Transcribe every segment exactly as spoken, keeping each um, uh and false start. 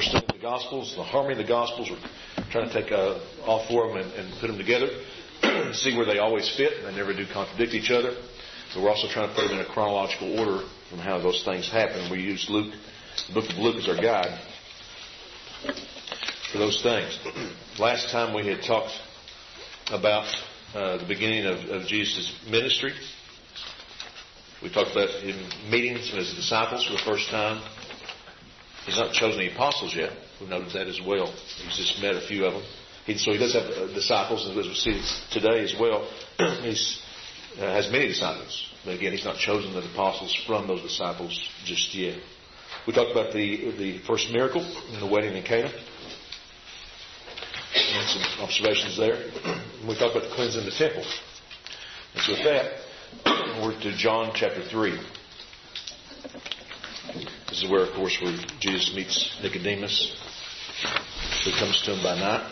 we're studying the Gospels, the harmony of the Gospels. We're trying to take uh, all four of them and, and put them together, see where they always fit, and they never do contradict each other. But we're also trying to put them in a chronological order from how those things happen. We use Luke, the book of Luke, as our guide for those things. Last time we had talked about uh, the beginning of, of Jesus' ministry. We talked about him meeting some of his disciples for the first time. He's not chosen any apostles yet. We've noted that as well. He's just met a few of them. He, so he does have uh, disciples, as we see today as well. He uh, has many disciples. But again, he's not chosen the apostles from those disciples just yet. We talked about the the first miracle in the wedding in Cana. And some observations there. We talked about the cleansing of the temple. And so with that, we're to John chapter three. This is where, of course, where Jesus meets Nicodemus, who comes to him by night.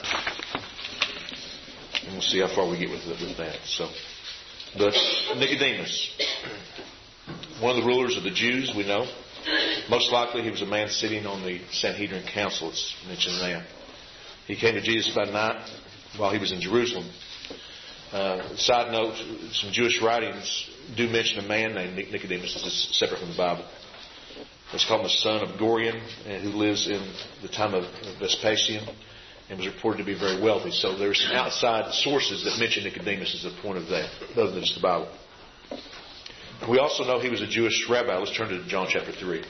And we'll see how far we get with, with that. So, but Nicodemus, one of the rulers of the Jews, we know. Most likely he was a man sitting on the Sanhedrin council. It's mentioned there. He came to Jesus by night while he was in Jerusalem. Uh, side note, some Jewish writings do mention a man named Nicodemus. This is separate from the Bible. It's called the son of Gorion, who lives in the time of Vespasian and was reported to be very wealthy. So there's some outside sources that mention Nicodemus as the point of that, other than just the Bible. We also know he was a Jewish rabbi. Let's turn to John chapter three.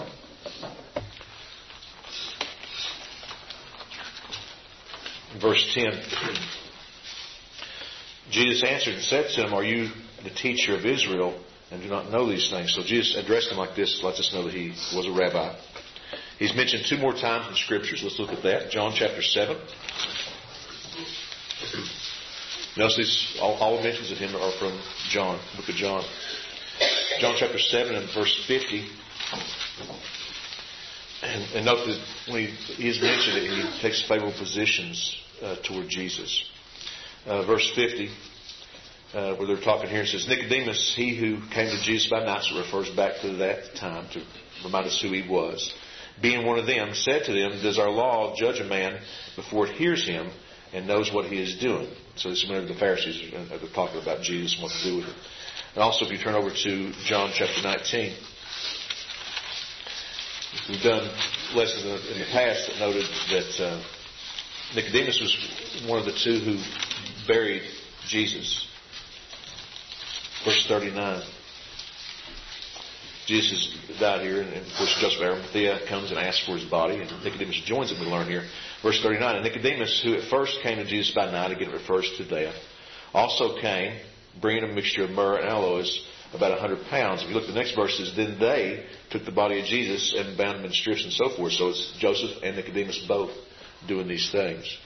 Verse ten. Jesus answered and said to him, "Are you the teacher of Israel and do not know these things?" So Jesus addressed him like this, lets us know that he was a rabbi. He's mentioned two more times in Scriptures. Let's look at that. John chapter seven. Notice these, all, all mentions of him are from John, the book of John. John chapter seven and verse fifty. And, and note that when he, he is mentioned, he takes favorable positions uh, toward Jesus. Uh, verse fifty. Uh, where they're talking here, it says, Nicodemus, he who came to Jesus by night, so it refers back to that time to remind us who he was, being one of them, said to them, does our law judge a man before it hears him and knows what he is doing? So this is whenever the Pharisees are talking about Jesus and what to do with it. And also if you turn over to John chapter nineteen, we've done lessons in the past that noted that uh, Nicodemus was one of the two who buried Jesus. Verse thirty-nine. Jesus died here, and of course Joseph of Arimathea comes and asks for his body, and Nicodemus joins him, we learn here. Verse thirty-nine. And Nicodemus, who at first came to Jesus by night, again refers to death, also came, bringing a mixture of myrrh and aloes, about a hundred pounds. If you look at the next verse, it says, then they took the body of Jesus and bound him in strips and so forth. So it's Joseph and Nicodemus both doing these things.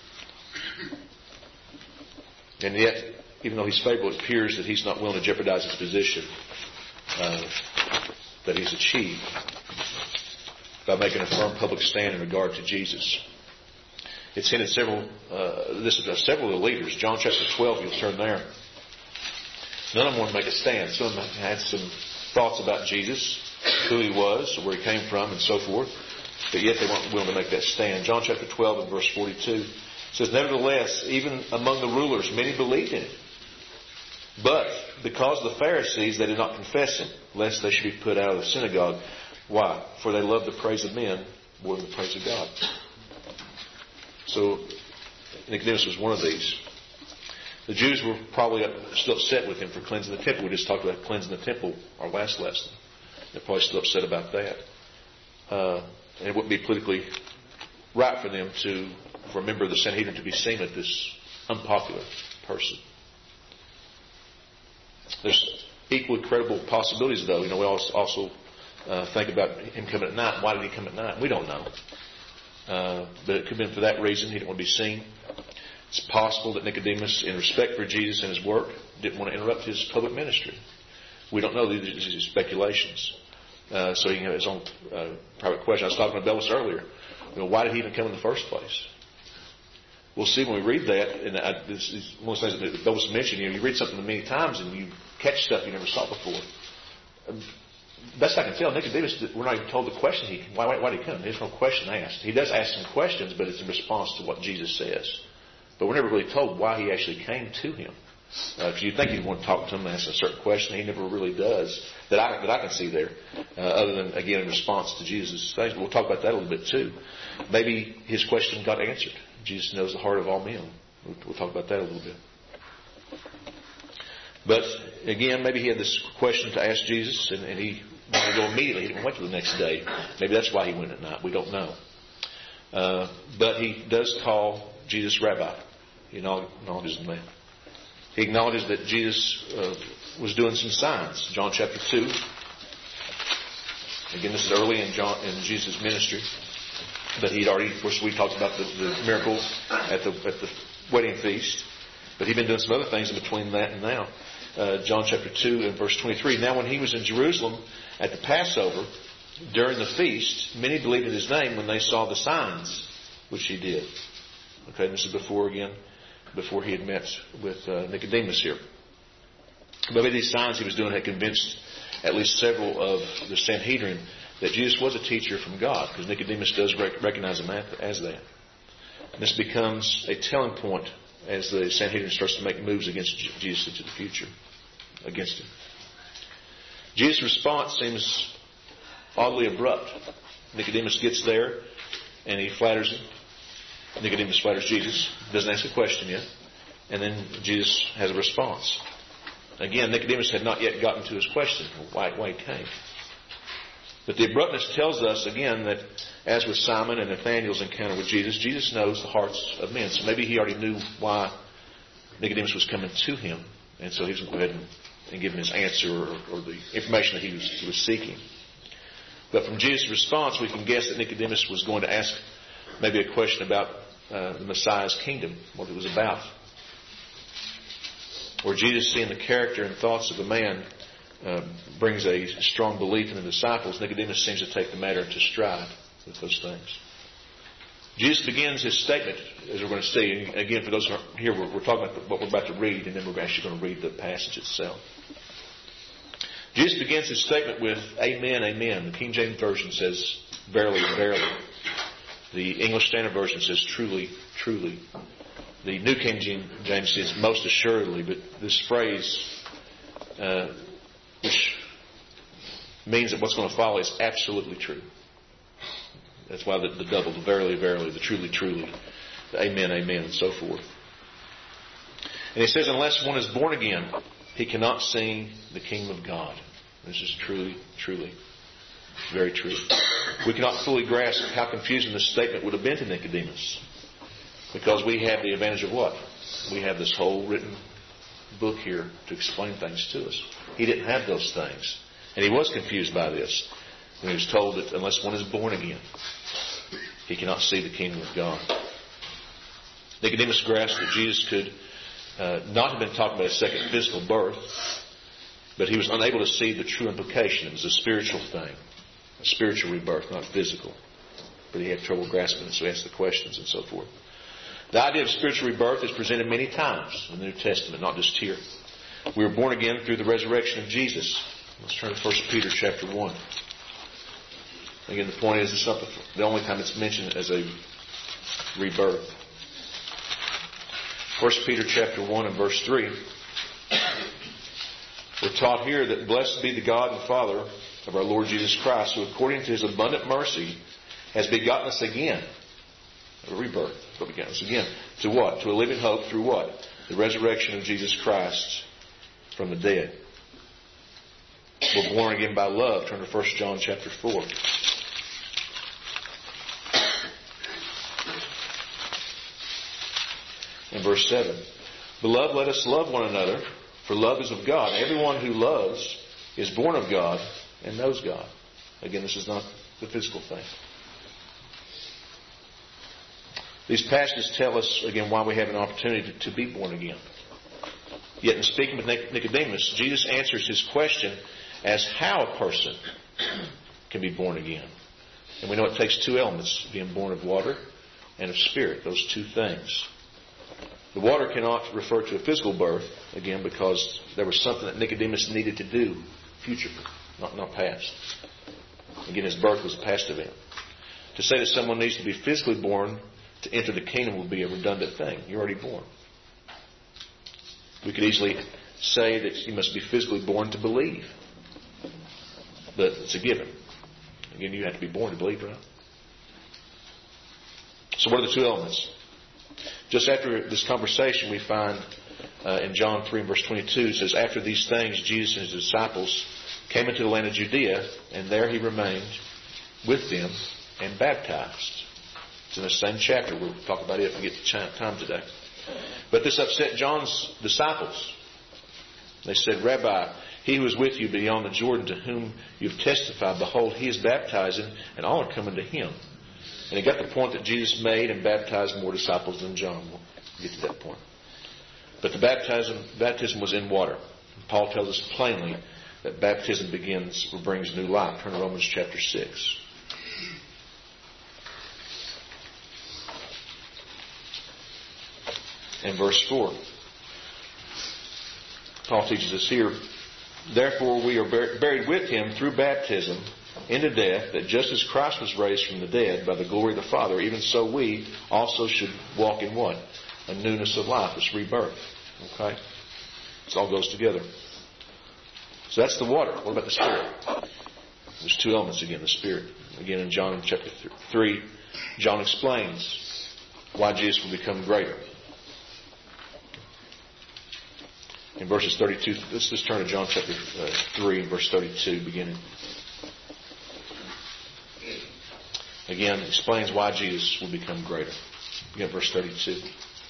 And yet, even though he's favorable, it appears that he's not willing to jeopardize his position uh, that he's achieved by making a firm public stand in regard to Jesus. It's hinted several. Uh, this is uh, several of the leaders. John chapter twelve. You'll turn there. None of them wanted to make a stand. Some of them had some thoughts about Jesus, who he was, where he came from, and so forth. But yet they weren't willing to make that stand. John chapter twelve and verse forty-two says, nevertheless, even among the rulers, many believed in him. But because of the Pharisees, they did not confess him, lest they should be put out of the synagogue. Why? For they loved the praise of men more than the praise of God. So Nicodemus was one of these. The Jews were probably still upset with him for cleansing the temple. We just talked about cleansing the temple our last lesson. They're probably still upset about that. Uh, and it wouldn't be politically right for them to, for a member of the Sanhedrin to be seen at this unpopular person. There's equally credible possibilities, though. You know, we also uh, think about him coming at night. Why did he come at night? We don't know. Uh, but it could have been for that reason. He didn't want to be seen. It's possible that Nicodemus, in respect for Jesus and his work, didn't want to interrupt his public ministry. We don't know. These are speculations. Uh, so he can have his own uh, private question. I was talking to Bellis earlier. You know, why did he even come in the first place? We'll see when we read that. And I, this is one of the things that Bellis mentioned. You know, you read something many times and you catch stuff you never saw before. best I can tell, Nicodemus, we're not even told the question. He, why, why, why did he come? There's no question asked. He does ask some questions, but it's in response to what Jesus says. But we're never really told why he actually came to him. Uh, if you think he'd want to talk to him and ask a certain question, he never really does, that I, that I can see there, uh, other than, again, in response to Jesus' things. But we'll talk about that a little bit, too. Maybe his question got answered. Jesus knows the heart of all men. We'll, we'll talk about that a little bit. But, again, maybe he had this question to ask Jesus, and, and he wanted to go immediately. He didn't wait till the next day. Maybe that's why he went at night. We don't know. Uh, but he does call Jesus Rabbi. He acknowledges that. He acknowledges that Jesus uh, was doing some signs. John chapter two. Again, this is early in John in Jesus' ministry. But he'd already, of course, we talked about the, the miracles at the at the wedding feast. But he'd been doing some other things in between that and now. Uh, John chapter two and verse twenty-three. Now when he was in Jerusalem at the Passover, during the feast, many believed in his name when they saw the signs which he did. Okay, this is before, again, before he had met with uh, Nicodemus here. Maybe these signs he was doing had convinced at least several of the Sanhedrin that Jesus was a teacher from God, because Nicodemus does rec- recognize him as that. And this becomes a telling point as the Sanhedrin starts to make moves against Jesus into the future, against him. Jesus' response seems oddly abrupt. Nicodemus gets there and he flatters him. Nicodemus flatters Jesus, doesn't ask a question yet, and then Jesus has a response. Again, Nicodemus had not yet gotten to his question, why, why he came. But the abruptness tells us, again, that as with Simon and Nathanael's encounter with Jesus, Jesus knows the hearts of men. So maybe he already knew why Nicodemus was coming to him, and so he was going to go ahead and, and give him his answer or, or the information that he was, he was seeking. But from Jesus' response, we can guess that Nicodemus was going to ask maybe a question about uh, the Messiah's kingdom, what it was about. Or Jesus, seeing the character and thoughts of a man, uh, brings a strong belief in the disciples. Nicodemus seems to take the matter into stride with those things. Jesus begins his statement, as we're going to see. And again, for those who aren't here, we're, we're talking about what we're about to read, and then we're actually going to read the passage itself. Jesus begins his statement with, Amen, Amen. The King James Version says, Verily, verily. The English Standard Version says, Truly, truly. The New King James says, Most assuredly. But this phrase, uh, which means that what's going to follow is absolutely true. That's why the, the double, the verily, verily, the truly, truly, the amen, amen, and so forth. And he says, unless one is born again, he cannot see the kingdom of God. This is truly, truly, very true. We cannot fully grasp how confusing this statement would have been to Nicodemus, because we have the advantage of what? We have this whole written book here to explain things to us. He didn't have those things. And he was confused by this when he was told that unless one is born again, he cannot see the kingdom of God. Nicodemus grasped that Jesus could uh, not have been talking about a second physical birth, but he was unable to see the true implication. It was a spiritual thing, a spiritual rebirth, not physical. But he had trouble grasping it, so he asked the questions and so forth. The idea of spiritual rebirth is presented many times in the New Testament, not just here. We were born again through the resurrection of Jesus. Let's turn to First Peter chapter one. Again, the point is, it's not the only time it's mentioned as a rebirth. First Peter chapter one and verse three. We're taught here that blessed be the God and Father of our Lord Jesus Christ, who according to his abundant mercy has begotten us again. A rebirth. But begotten us again. To what? To a living hope through what? The resurrection of Jesus Christ from the dead. We're born again by love. Turn to First John chapter four. In verse seven. Beloved, let us love one another, for love is of God. Everyone who loves is born of God and knows God. Again, this is not the physical thing. These passages tell us, again, why we have an opportunity to, to be born again. Yet in speaking with Nicodemus, Jesus answers his question as how a person can be born again. And we know it takes two elements, being born of water and of spirit, those two things. The water cannot refer to a physical birth, again, because there was something that Nicodemus needed to do, future not, not past. Again, his birth was a past event. To say that someone needs to be physically born to enter the kingdom would be a redundant thing. You're already born. We could easily say that you must be physically born to believe. But it's a given. Again, you have to be born to believe, right? So what are the two elements? Just after this conversation, we find uh, in John three, verse twenty-two, it says, after these things, Jesus and his disciples came into the land of Judea, and there he remained with them and baptized. It's in the same chapter. We'll talk about it if we get time today. But this upset John's disciples. They said, Rabbi, he who is with you beyond the Jordan, to whom you have testified, behold, he is baptizing, and all are coming to him. And he got the point that Jesus made and baptized more disciples than John. We'll get to that point. But the baptism, baptism was in water. Paul tells us plainly that baptism begins or brings new life. Turn to Romans chapter six. And verse four. Paul teaches us here, therefore we are buried with him through baptism into death, that just as Christ was raised from the dead by the glory of the Father, even so we also should walk in what? A newness of life. It's rebirth. Okay? This all goes together. So that's the water. What about the Spirit? There's two elements again, the Spirit. Again, in John chapter three, John explains why Jesus will become greater. In verses thirty-two, let's just turn to John chapter three and verse thirty-two beginning. Again, explains why Jesus will become greater. Again, verse thirty-two.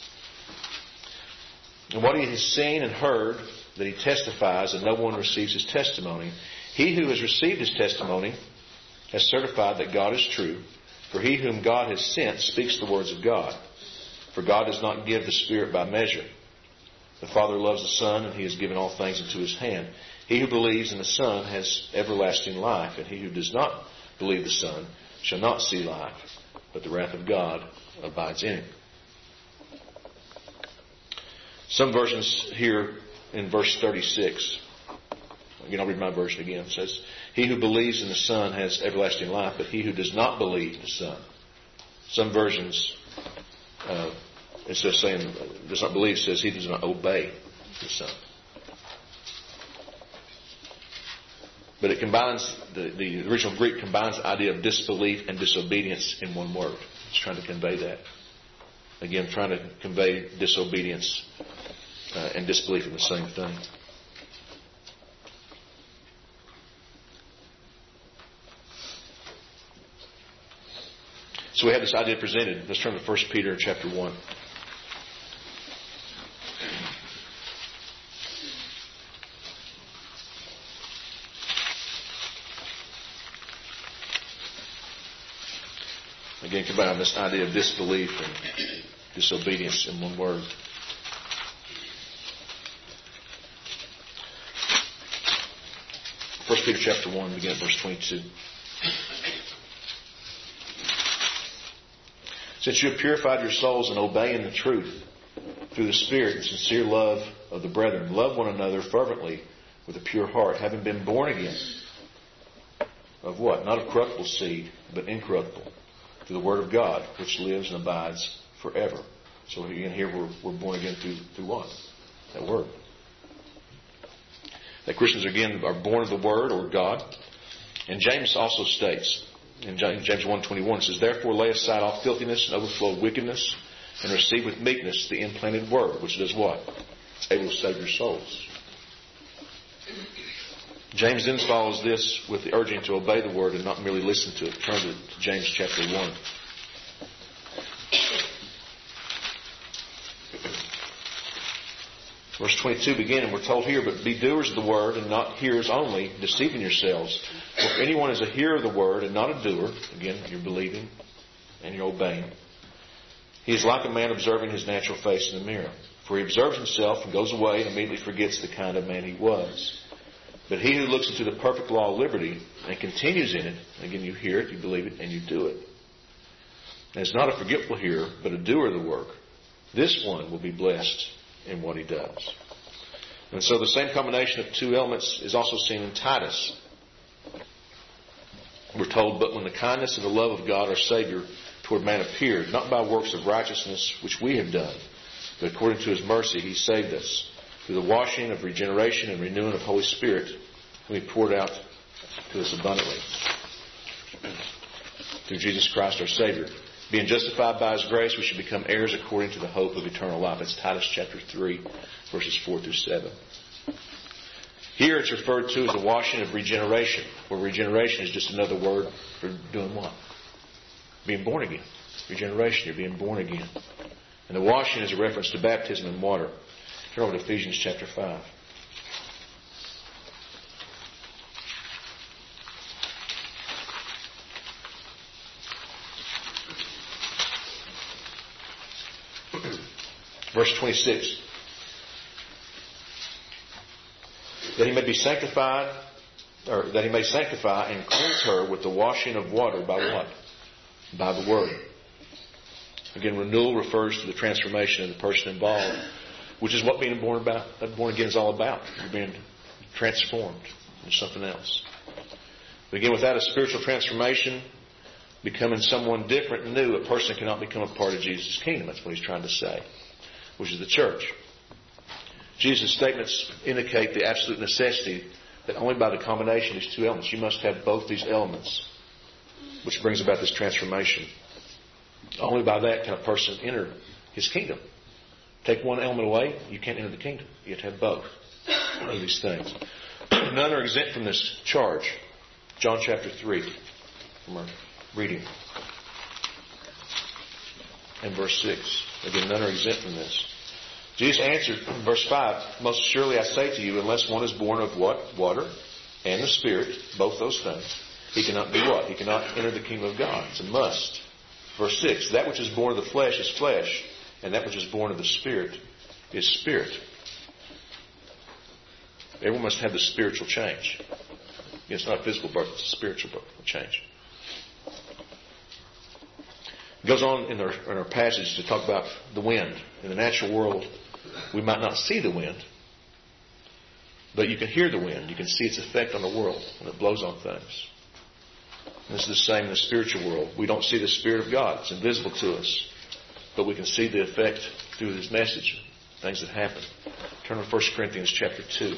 And what he has seen and heard, that he testifies, and no one receives his testimony. He who has received his testimony has certified that God is true. For he whom God has sent speaks the words of God. For God does not give the Spirit by measure. The Father loves the Son, and he has given all things into his hand. He who believes in the Son has everlasting life, and he who does not believe the Son shall not see life, but the wrath of God abides in him. Some versions here in verse thirty-six, again I'll read my version again, it says, he who believes in the Son has everlasting life, but he who does not believe the Son. Some versions, uh, instead of saying does not believe, says he does not obey the Son. But it combines, the, the original Greek combines the idea of disbelief and disobedience in one word. It's trying to convey that. Again, trying to convey disobedience uh, and disbelief in the same thing. So we have this idea presented. Let's turn to First Peter chapter one. Again, combine this idea of disbelief and disobedience in one word. First Peter chapter one, begin at verse twenty-two. Since you have purified your souls in obeying the truth through the Spirit and sincere love of the brethren, love one another fervently with a pure heart, having been born again. Of what? Not of corruptible seed, but incorruptible, through the Word of God, which lives and abides forever. So again, here we're, we're born again through, through what? That Word. That Christians, again, are born of the Word or God. And James also states, in James one twenty-one, it says, therefore lay aside all filthiness and overflow of wickedness, and receive with meekness the implanted Word, which does what? It's able to save your souls. James then follows this with the urging to obey the Word and not merely listen to it. Turn to James chapter one. Verse twenty-two beginning, we're told here, but be doers of the Word and not hearers only, deceiving yourselves. For if anyone is a hearer of the Word and not a doer, again, you're believing and you're obeying, he is like a man observing his natural face in the mirror. For he observes himself and goes away and immediately forgets the kind of man he was. But he who looks into the perfect law of liberty and continues in it, again, you hear it, you believe it, and you do it, and is not a forgetful hearer, but a doer of the work, this one will be blessed in what he does. And so the same combination of two elements is also seen in Titus we're told, but when the kindness and the love of God our Savior toward man appeared, not by works of righteousness which we have done, but according to His mercy He saved us, through the washing of regeneration and renewing of Holy Spirit, whom He poured out to us abundantly. Through Jesus Christ our Savior. Being justified by His grace, we should become heirs according to the hope of eternal life. That's Titus chapter three, verses four through seven. Here it's referred to as the washing of regeneration, where regeneration is just another word for doing what? Being born again. Regeneration, you're being born again. And the washing is a reference to baptism in water. Turn over to Ephesians chapter five. Verse twenty-six. That he may be sanctified, or that he may sanctify and cleanse her with the washing of water by what? By the Word. Again, renewal refers to the transformation of the person involved, which is what being born about, born again is all about. You're being transformed into something else. But again, without a spiritual transformation, becoming someone different and new, a person cannot become a part of Jesus' kingdom. That's what he's trying to say, which is the church. Jesus' statements indicate the absolute necessity that only by the combination of these two elements, you must have both these elements, which brings about this transformation. Only by that can a person enter His kingdom. Take one element away, you can't enter the kingdom. You have to have both of these things. None are exempt from this charge. John chapter three, from our reading. And verse six. Again, none are exempt from this. Jesus answered, verse five, most surely I say to you, unless one is born of what? Water and the Spirit, both those things, he cannot do what? He cannot enter the kingdom of God. It's a must. Verse six, that which is born of the flesh is flesh, and that which is born of the Spirit is spirit. Everyone must have the spiritual change. It's not a physical birth, it's a spiritual change. It goes on in our, in our passage to talk about the wind. In the natural world, we might not see the wind, but you can hear the wind. You can see its effect on the world when it blows on things. And this is the same in the spiritual world. We don't see the Spirit of God. It's invisible to us. But we can see the effect through His message, things that happen. Turn to First Corinthians chapter two.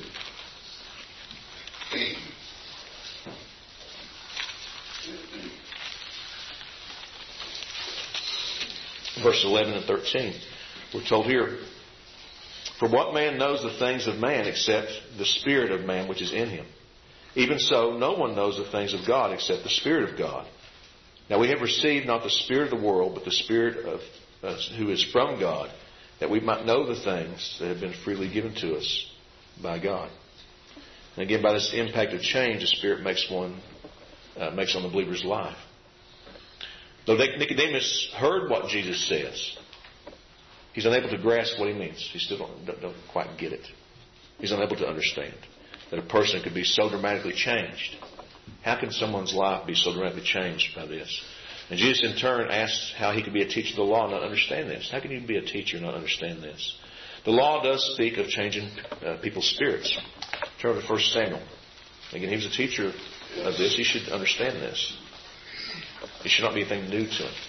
Verse eleven and thirteen. We're told here, for what man knows the things of man except the Spirit of man which is in him? Even so, no one knows the things of God except the Spirit of God. Now we have received not the spirit of the world, but the Spirit of uh, who is from God, that we might know the things that have been freely given to us by God. And again, by this impact of change, the Spirit makes one uh, makes on the believer's life. Though Nicodemus heard what Jesus says, he's unable to grasp what He means. He still don't, don't, don't quite get it. He's unable to understand that a person could be so dramatically changed. How can someone's life be so dramatically changed by this? And Jesus in turn asks how he could be a teacher of the law and not understand this. How can you be a teacher and not understand this? The law does speak of changing uh, people's spirits. Turn to First Samuel. Again, he was a teacher of this. He should understand this. It should not be anything new to him.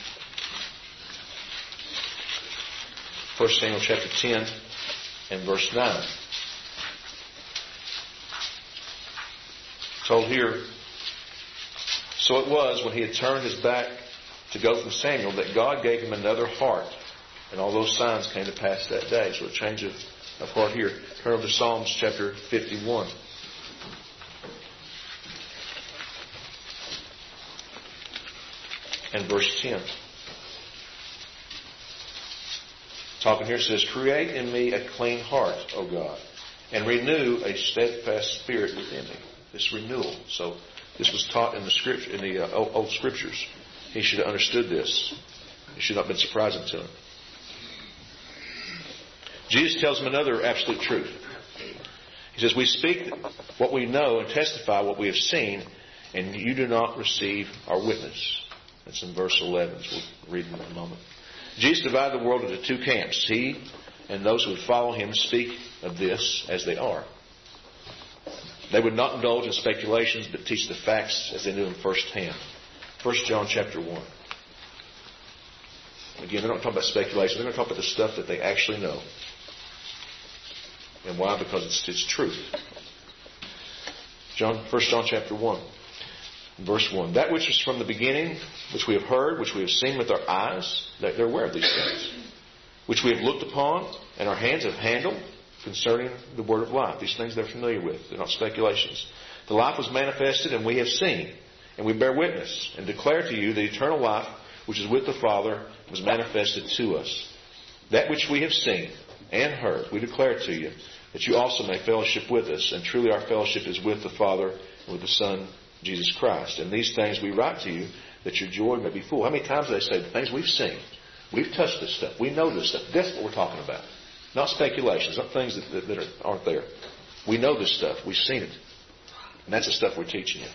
First Samuel chapter ten and verse nine. Told here, so it was when he had turned his back to go from Samuel that God gave him another heart. And all those signs came to pass that day. So a change of, of heart here. Turn over to Psalms chapter fifty-one. And verse ten. Talking here, it says, create in me a clean heart, O God, and renew a steadfast spirit within me. This renewal. So this was taught in the scripture, in the uh, old, old scriptures. He should have understood this. It should not have been surprising to him. Jesus tells him another absolute truth. He says, we speak what we know and testify what we have seen, and you do not receive our witness. That's in verse eleven, so we'll read in a moment. Jesus divided the world into two camps. He and those who would follow Him speak of this as they are. They would not indulge in speculations, but teach the facts as they knew them firsthand. First John chapter one. Again, they're not talking about speculation. They're going to talk about the stuff that they actually know. And why? Because it's, it's truth. John, First John chapter one, verse one. That which is from the beginning, which we have heard, which we have seen with our eyes, they're aware of these things, which we have looked upon, and our hands have handled concerning the word of life. These things they're familiar with. They're not speculations. The life was manifested, and we have seen, and we bear witness, and declare to you the eternal life which is with the Father was manifested to us. That which we have seen and heard, we declare to you, that you also may fellowship with us. And truly our fellowship is with the Father and with the Son, Jesus Christ. And these things we write to you, that your joy may be full. How many times do they say, the things we've seen, we've touched this stuff, we know this stuff. That's what we're talking about. Not speculations, not things that, that, that are, aren't there. We know this stuff. We've seen it. And that's the stuff we're teaching you.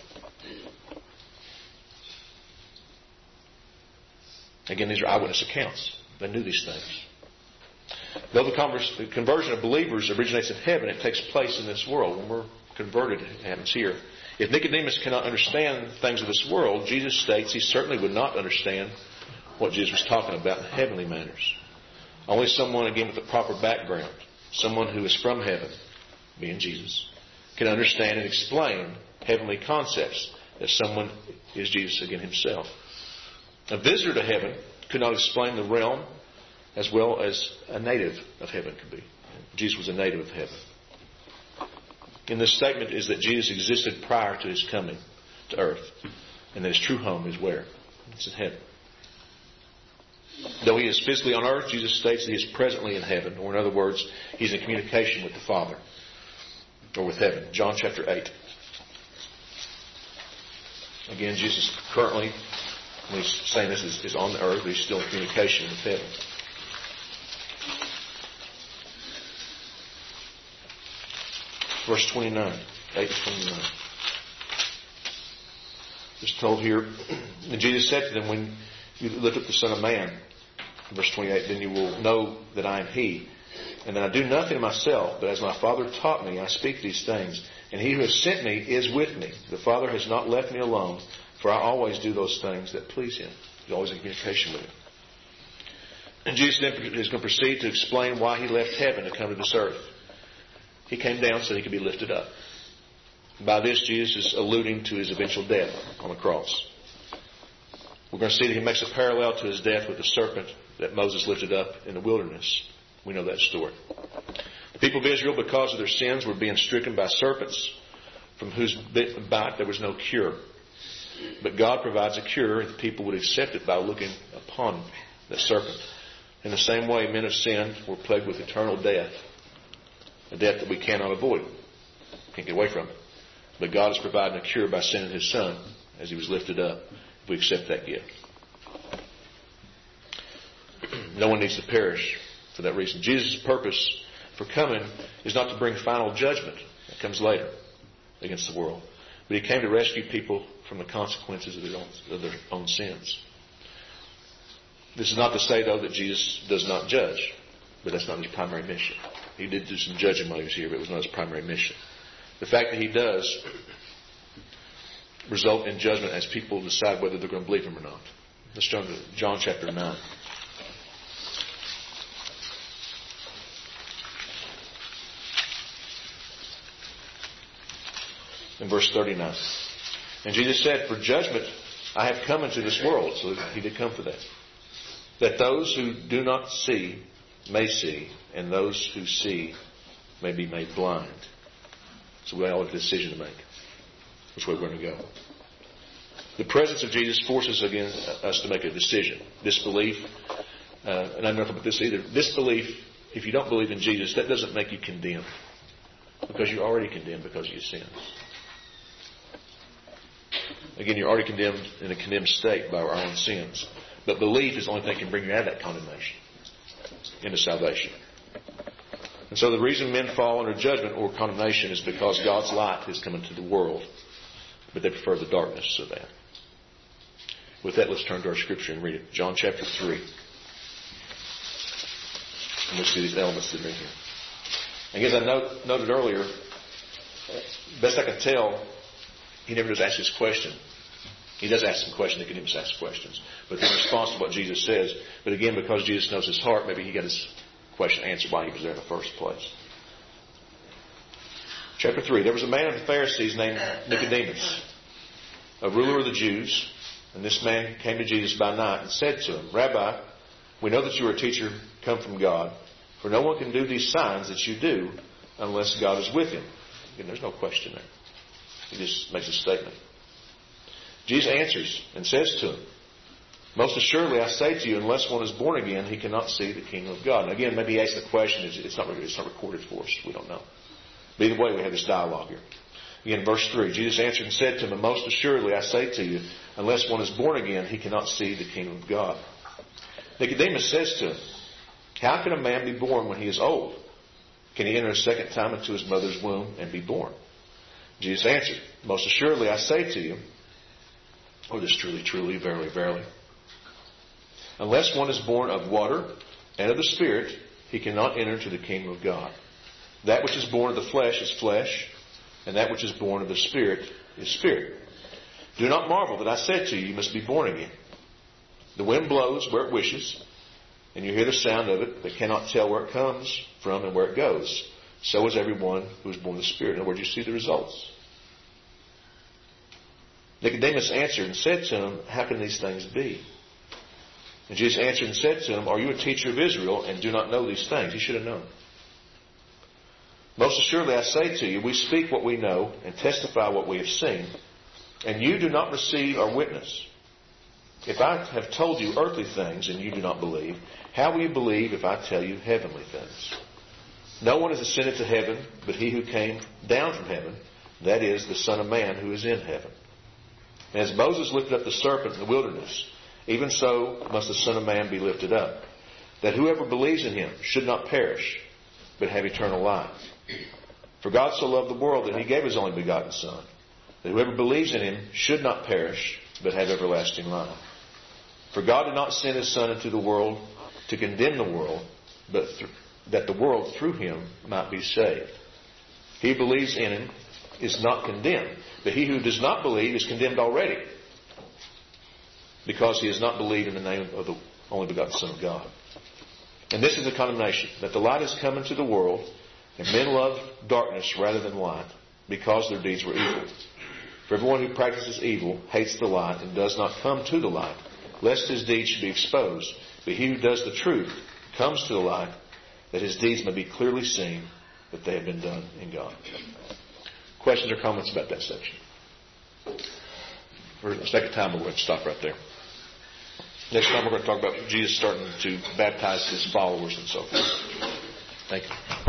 Again, these are eyewitness accounts. They knew these things. Though the, converse, the conversion of believers originates in heaven, it takes place in this world. When we're converted, it happens here. If Nicodemus cannot understand things of this world, Jesus states he certainly would not understand what Jesus was talking about in heavenly matters. Only someone, again, with a proper background, someone who is from heaven, being Jesus, can understand and explain heavenly concepts, as someone is Jesus again himself. A visitor to heaven could not explain the realm as well as a native of heaven could be. Jesus was a native of heaven. In this statement is that Jesus existed prior to his coming to earth, and that his true home is where? It's in heaven. Though he is physically on earth, Jesus states that he is presently in heaven, or in other words, he's in communication with the Father, or with heaven. John chapter eight. Again, Jesus currently, when he's saying this, is, is on the earth, but he's still in communication with heaven. Verse twenty-nine, eight to twenty-nine. Just told here, and Jesus said to them, when you lift up the Son of Man, verse twenty-eight, then you will know that I am He, and that I do nothing of myself, but as my Father taught me, I speak these things. And He who has sent me is with me. The Father has not left me alone, for I always do those things that please Him. He's always in communication with Him. And Jesus then is going to proceed to explain why He left heaven to come to this earth. He came down so He could be lifted up. By this, Jesus is alluding to His eventual death on the cross. We're going to see that He makes a parallel to His death with the serpent that Moses lifted up in the wilderness. We know that story. The people of Israel, because of their sins, were being stricken by serpents from whose bite there was no cure. But God provides a cure if the people would accept it by looking upon the serpent. In the same way, men of sin were plagued with eternal death. A death that we cannot avoid. Can't get away from it. But God is providing a cure by sending His Son as He was lifted up, if we accept that gift. No one needs to perish for that reason. Jesus' purpose for coming is not to bring final judgment. That comes later against the world. But He came to rescue people from the consequences of their own, of their own sins. This is not to say, though, that Jesus does not judge. But that's not His primary mission. He did do some judging while He was here, but it was not His primary mission. The fact that He does result in judgment as people decide whether they're going to believe Him or not. Let's turn to John chapter nine. In verse thirty-nine. And Jesus said, for judgment I have come into this world. So He did come for that. That those who do not see may see, and those who see may be made blind. So we all have a decision to make. Which way we're going to go. The presence of Jesus forces again us to make a decision. Disbelief, uh, and I don't know about this either. Disbelief, if you don't believe in Jesus, that doesn't make you condemned. Because you're already condemned because of your sins. Again, you're already condemned in a condemned state by our own sins. But belief is the only thing that can bring you out of that condemnation into salvation. And so the reason men fall under judgment or condemnation is because God's light has come into the world, but they prefer the darkness of that. With that, let's turn to our scripture and read it. John chapter three. And we'll see these elements that are in here. And as I note, noted earlier, best I can tell, he never does ask this question. He does ask some questions. Nicodemus asks questions. But in response to what Jesus says, but again, because Jesus knows his heart, maybe he got his question answered while he was there in the first place. Chapter three. There was a man of the Pharisees named Nicodemus, a ruler of the Jews. And this man came to Jesus by night and said to him, Rabbi, we know that you are a teacher come from God, for no one can do these signs that you do unless God is with him. Again, there's no question there. He just makes a statement. Jesus answers and says to him, most assuredly I say to you, unless one is born again, he cannot see the kingdom of God. And again, maybe he asked the question. It's not, it's not recorded for us. We don't know. But either way, we have this dialogue here. Again, verse three. Jesus answered and said to him, most assuredly I say to you, unless one is born again, he cannot see the kingdom of God. Nicodemus says to him, how can a man be born when he is old? Can he enter a second time into his mother's womb and be born? Jesus answered, most assuredly I say to you, or this truly, truly, verily, verily, unless one is born of water and of the Spirit, he cannot enter into the kingdom of God. That which is born of the flesh is flesh, and that which is born of the Spirit is spirit. Do not marvel that I said to you, you must be born again. The wind blows where it wishes, and you hear the sound of it, but cannot tell where it comes from and where it goes. So is everyone who is born of the Spirit. In other words, you see the results. Nicodemus answered and said to him, how can these things be? And Jesus answered and said to him, are you a teacher of Israel and do not know these things? He should have known. Most assuredly I say to you, we speak what we know and testify what we have seen, and you do not receive our witness. If I have told you earthly things and you do not believe, how will you believe if I tell you heavenly things? No one has ascended to heaven but he who came down from heaven, that is, the Son of Man who is in heaven. And as Moses lifted up the serpent in the wilderness, even so must the Son of Man be lifted up, that whoever believes in him should not perish, but have eternal life. For God so loved the world that he gave his only begotten Son, that whoever believes in him should not perish, but have everlasting life. For God did not send his Son into the world to condemn the world, but th- that the world through him might be saved. He who believes in him is not condemned, but he who does not believe is condemned already, because he has not believed in the name of the only begotten Son of God. And this is the condemnation, that the light has come into the world, and men love darkness rather than light, because their deeds were evil. For everyone who practices evil hates the light and does not come to the light, lest his deeds should be exposed. But he who does the truth comes to the light, that his deeds may be clearly seen, that they have been done in God. Questions or comments about that section? For the second time, we're going to stop right there. Next time, we're going to talk about Jesus starting to baptize his followers and so forth. Thank you.